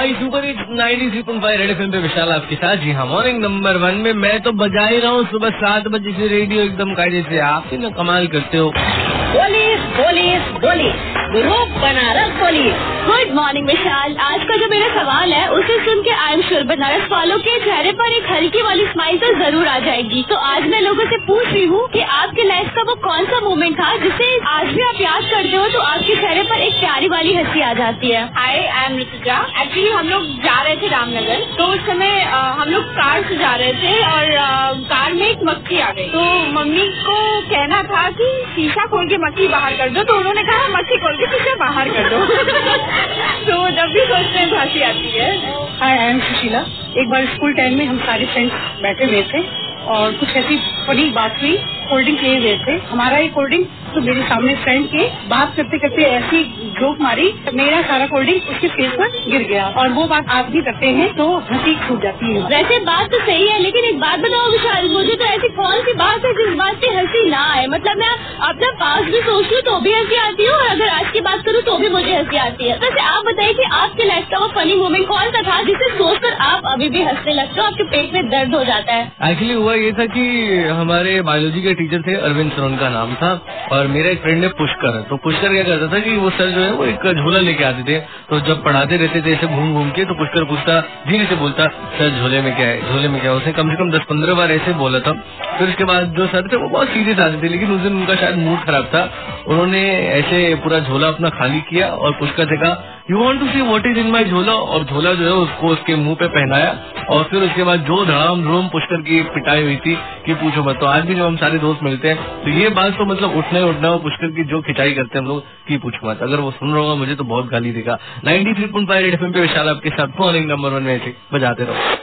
भाई super hit 93.5 red FM पे विशाल आपके साथ। जी हाँ, मॉर्निंग नंबर 1 में मैं तो बजा ही रहा हूँ सुबह 7 बजे से रेडियो एकदम कायदे से। आप ही ना कमाल करते हो। Police police police group Banaras police. Good morning Vishal. आज का जो मेरा सवाल है उसे सुन के आई एम श्योर बनारस वालों के चेहरे पर एक हल्की वाली स्माइल तो जरूर आ जाएगी। तो आज मैं लोगों से पूछ रही हूँ कि आपके लाइफ का वो कौन सा मोमेंट था जिसे आज भी आप याद करते हो तो आपके चेहरे पर एक प्यारी वाली हंसी आ जाती है। Hi, I am Ritika. Actually हम लोग जा रहे थे रामनगर, तो उस समय हम लोग कार से जा रहे थे और कार में एक मक्खी आ गई। तो मम्मी को कहना था कि शीशा खोल के मक्खी बाहर कर दो, तो उन्होंने कहा मक्खी खोल के शीशा बाहर कर दो। तो जब भी सोचते हैं हंसी आती है। Hi, I am Sushila. एक बार स्कूल टाइम में हम सारे फ्रेंड्स बैठे हुए थे और कुछ ऐसी बड़ी बात हुई। कोल्ड ड्रिंक लिए हुए थे, हमारा एक कोल्ड ड्रिंक तो मेरे सामने फ्रेंड के बात करते करते ऐसी जोक मारी, मेरा सारा कोल्ड ड्रिंक उसके फेस पर गिर गया। और वो बात आप भी करते हैं तो हंसी छूट जाती है। वैसे बात तो सही है, लेकिन एक बात बताओ विशाल, मुझे तो ऐसी कौन सी बात है जिस बात पे हंसी ना आए? मतलब मैं अपना पास भी सोच लूँ तो भी हंसी आती है और अगर आज की बात करूँ तो भी मुझे हंसी आती है। वैसे आप बताइए कि आपके लाइफ का वो फनी मोमेंट कौन सा था जिसे सोचकर आप अभी भी हंसने लगते हो, आपके पेट में दर्द हो जाता है? एक्चुअली हुआ ये था कि हमारे बायोलॉजी के टीचर थे, अरविंद सर उनका नाम था, और मेरा एक फ्रेंड है पुष्कर। तो पुष्कर क्या करता था कि वो सर जो है वो एक झोला लेके आते थे, तो जब पढ़ाते रहते थे ऐसे घूम घूम के, तो पुष्कर पूछता, धीरे से बोलता, सर झोले में क्या है, झोले में क्या है। उसने कम से कम 10-15 बार ऐसे बोला था। फिर उसके बाद जो सर थे वो बहुत सीरियस आते थे, लेकिन उस दिन उनका शायद मूड खराब था। उन्होंने ऐसे पूरा झोला अपना खाली किया और पुष्कर से कहा, you want to see what is in my jhola, और झोला जो है उसको उसके मुंह पे पहनाया। और फिर उसके बाद जो धड़ाम धूम पुष्कर की पिटाई हुई थी कि पूछो मत। तो आज भी जब हम सारे दोस्त मिलते हैं तो ये बात तो मतलब उठना और पुष्कर की जो खिंचाई करते हैं हम लोग की पूछो मत। अगर वो सुन रहा होगा मुझे तो बहुत गाली देगा। 93.5 रेड एफएम पे विशाल आपके साथ मॉर्निंग नंबर 1 में बजाते रहो।